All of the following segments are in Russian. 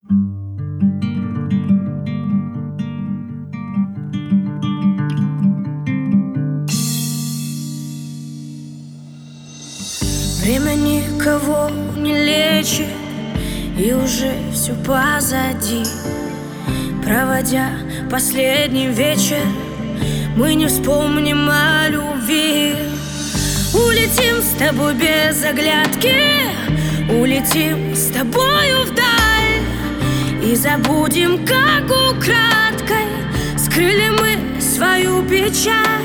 Время никого не лечит, и уже все позади. Проводя последний вечер, мы не вспомним о любви. Улетим с тобой без оглядки, улетим с тобою вдаль, и забудем, как украдкой скрыли мы свою печаль.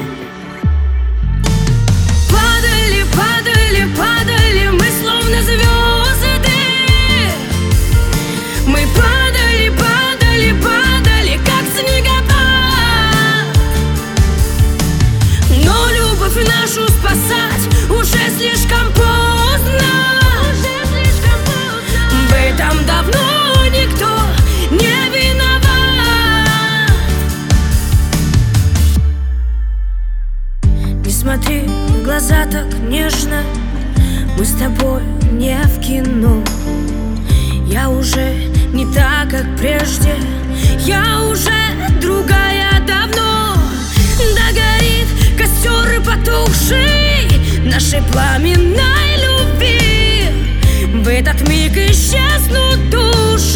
Падали, падали, падали мы, словно звезды. Мы падали, падали, падали, как снегопад. Но любовь нашу спасать уже слишком поздно. В этом давно никто не виноват. Не смотри в глаза так нежно, мы с тобой не в кино. Я уже не так, как прежде, я уже другая давно. Да горит костер и потухший нашей пламенной любви, в этот миг исчезнут души.